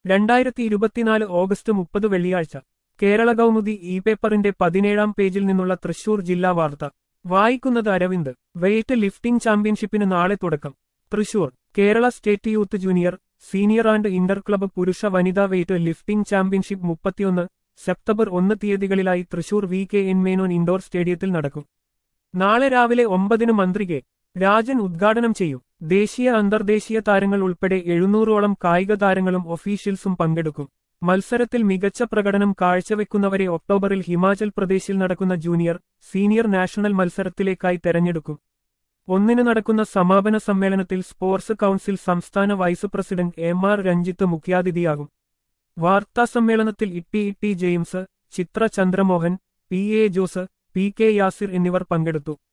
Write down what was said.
2024 August 30 വെള്ളിയാഴ്ച Kerala Kaumudi E പേപ്പറിന്റെ 17-ാം പേജിൽ നിന്നുള്ള തൃശൂർ ജില്ലാ വാർത്ത വായിക്കുന്നത് അരവിന്ദ്. വെയ്റ്റ് ലിഫ്റ്റിംഗ് ചാമ്പ്യൻഷിപ്പിന് നാളെ തുടക്കം. Thrissur Kerala state youth junior, senior and inter club പുരുഷ വനിതാ വെയ്റ്റ് ലിഫ്റ്റിംഗ് ചാമ്പ്യൻഷിപ്പ് 31 സെപ്റ്റംബർ 1 തീയതികളിലായി Thrissur V K N Menon indoor സ്റ്റേഡിയത്തിൽ നടക്കും. നാളെ രാവിലെ 9-ന് മന്ത്രി കെ രാജൻ ഉദ്ഘാടനം ചെയ്യും. ദേശീയ അന്തർദേശീയ താരങ്ങൾ ഉൾപ്പെടെ 700ഓളം കായിക താരങ്ങളും ഒഫീഷ്യൽസും പങ്കെടുക്കും. മത്സരത്തിൽ മികച്ച പ്രകടനം കാഴ്ചവെക്കുന്നവരെ ഒക്ടോബറിൽ ഹിമാചൽ പ്രദേശിൽ നടക്കുന്ന ജൂനിയർ, സീനിയർ നാഷണൽ മത്സരത്തിലേക്കായി തെരഞ്ഞെടുക്കും. 1-ന് നടക്കുന്ന സമാപന സമ്മേളനത്തിൽ സ്പോർട്സ് കൗൺസിൽ സംസ്ഥാന വൈസ് പ്രസിഡന്റ് എം.ആർ. രഞ്ജിത്ത് മുഖ്യാതിഥിയാകും. വാർത്താസമ്മേളനത്തിൽ E T James, Chitra Chandramohan, PA. Jose, PK. Yasir എന്നിവർ പങ്കെടുത്തു.